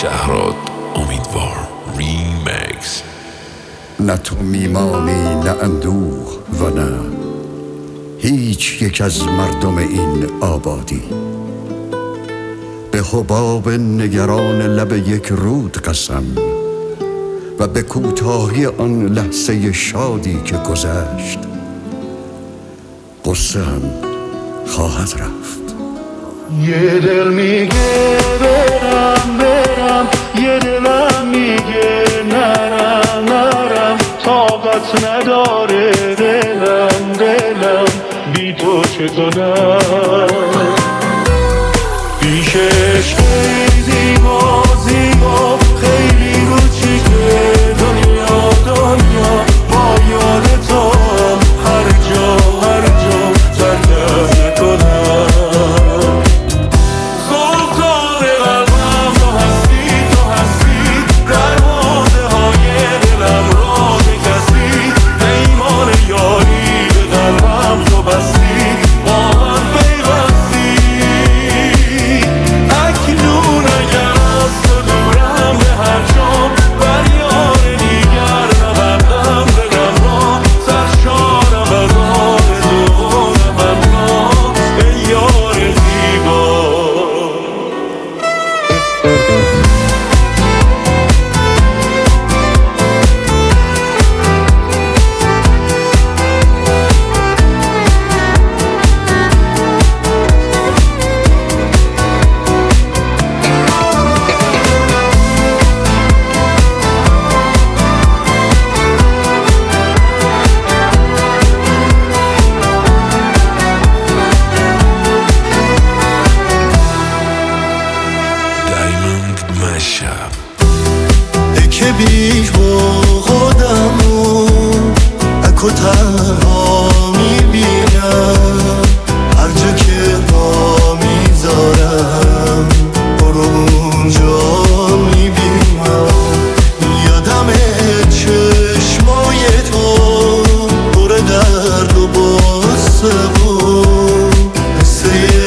شهراد امیدوار ریمیکس. نه تو میمانی نه اندوه و نه هیچ یک از مردم این آبادی، به حباب نگران لب یک رود قسم و به کوتاهی آن لحظه شادی که گذشت. قصه هم خواهد رفت. یه دل میگه برم، یه دلم میگه نرم، طاقت نداره دلم بی تو چه کنم. پیشش خیلی زیبا خیلی روچیکه دنیا با یاد تو هر جا سرگرد کنم. سلطان قلبم تو هستی در حوزه های دلم را کسی پیمان یاری به قلبم تو بستی با من پیوستی. اکنون اگر از تو دورم به هر جام بر یار دیگر نبردم بگم را سرشارم از آرزویم اما ای یار زیبا. که بیش با خودمو اکو تنها میبینم، هر جا که با میذارم برو اونجا میبینم. یادم چشمای تو پر درد و باسه بود، حسه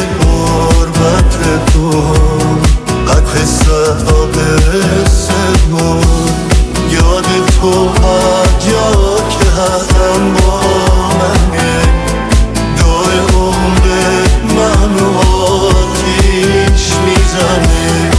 غربت تو قد حسه ها برسه بود. یاد تو هر جا که هستم با منه، دای عمر منو آتیش میزنه.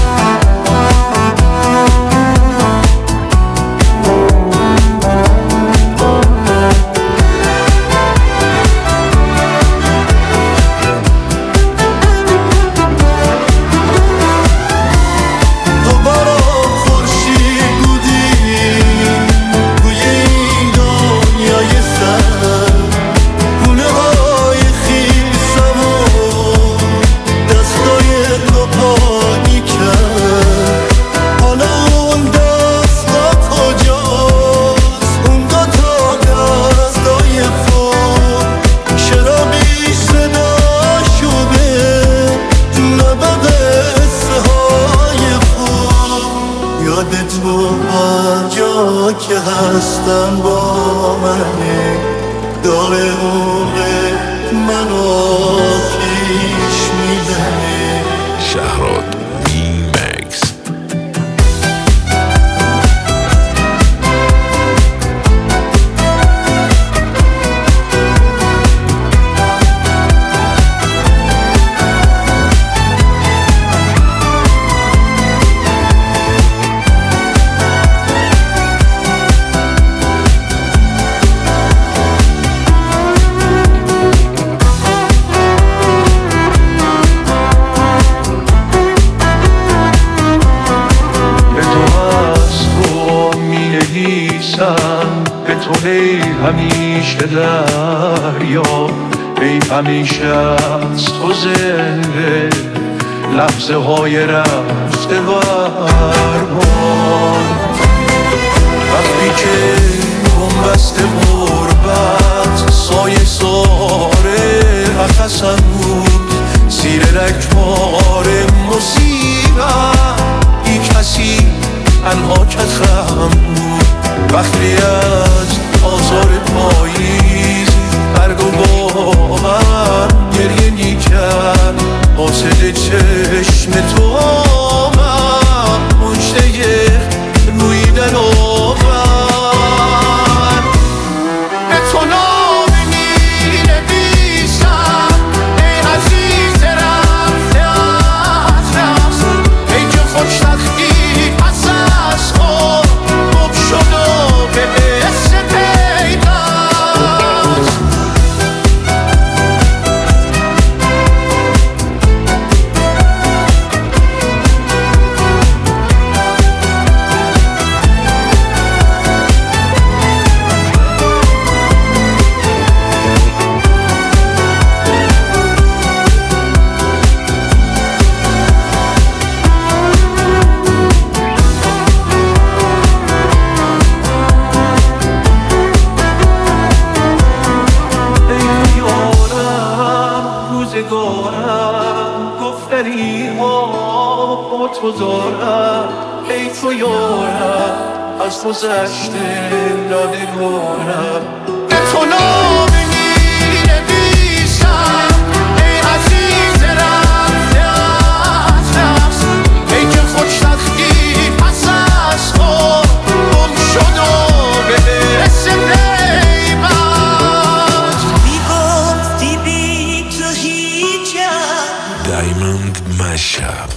یاد تو هر جا که هستم با منه، داغ عمر منو آتیش میزنه. شهراد ریمیکس. به تو ای همیشه دریا، ای همیشه از تو زنده لحظه های رفته برمان. وقتی که بنبسته غربت سایه ساره قفسم بود، زیر رگبار مصیبت بی کسی تنها کتم بود. وقتی از آزار پاییز برگ و باغم گریه میکرد، قاصد چشم تو آمد دری ها با تو دارم ای تو یارم از گذشته یادگارم به تو نامه می‌نویسم ای عزیز رفته از نفس ای که خوشبختی پس از تو گم شد و برسه پیوست میگفتی بی تو هیچم Diamond Mashup.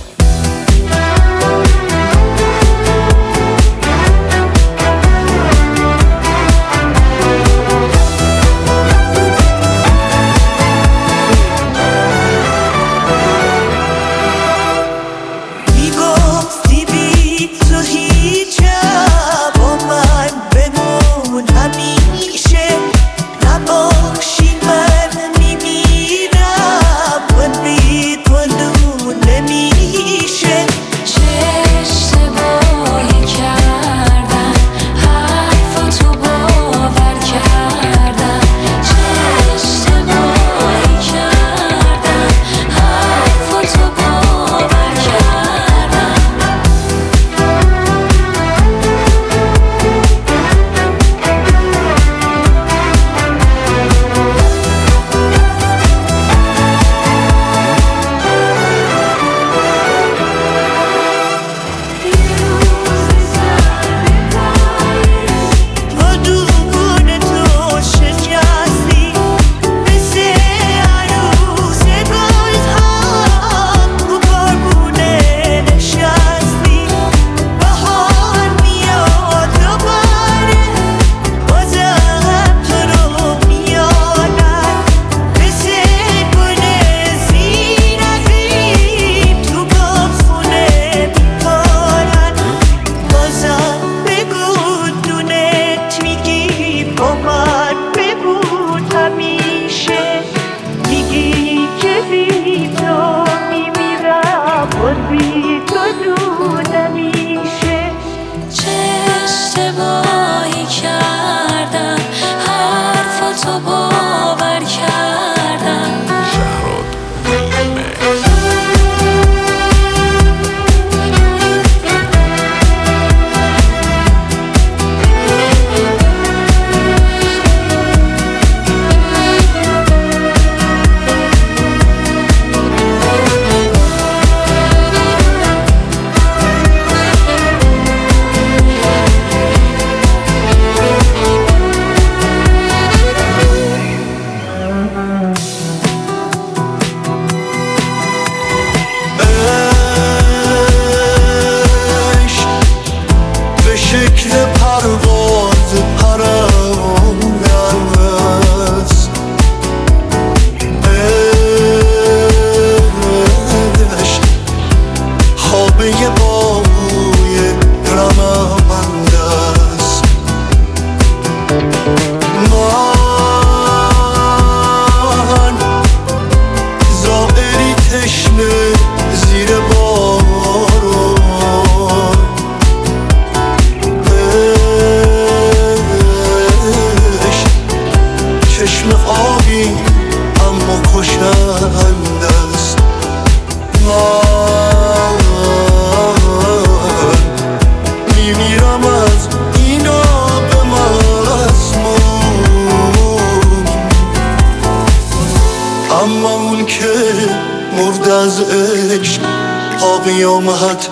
قیامت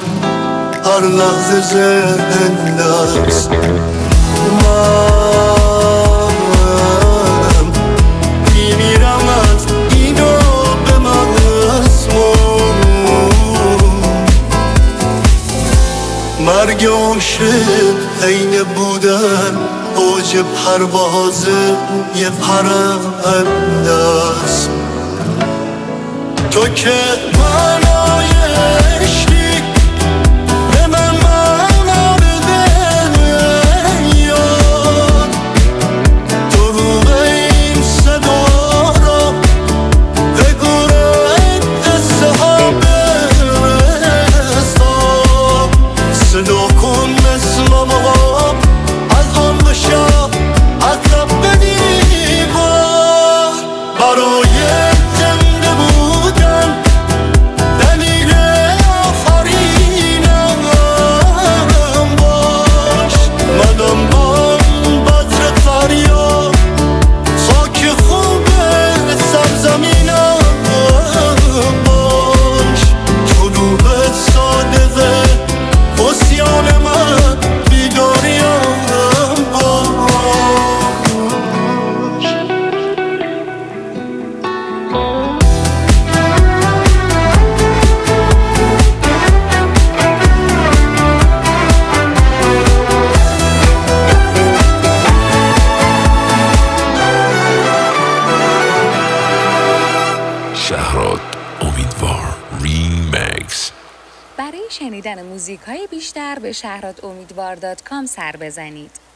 هر لحظه زنده است من میمیرم از اینو به مضمون مرگ عاشق عین بودن اوج پرواز یه پرنده است تو که معنای عشقی به من معنا بده یاد تو روح این صدا را بگو رنگ قصه ها برسان صدا کن مثل ما از هم بشم اقرب به دیوار برای زنده بودن شنیدن موزیک‌های بیشتر به شهراتامیدوار.com سر بزنید.